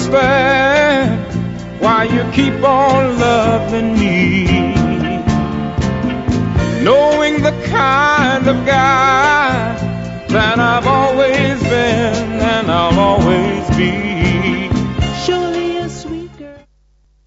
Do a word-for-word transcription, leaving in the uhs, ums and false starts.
understand why you keep on loving me, knowing the kind of guy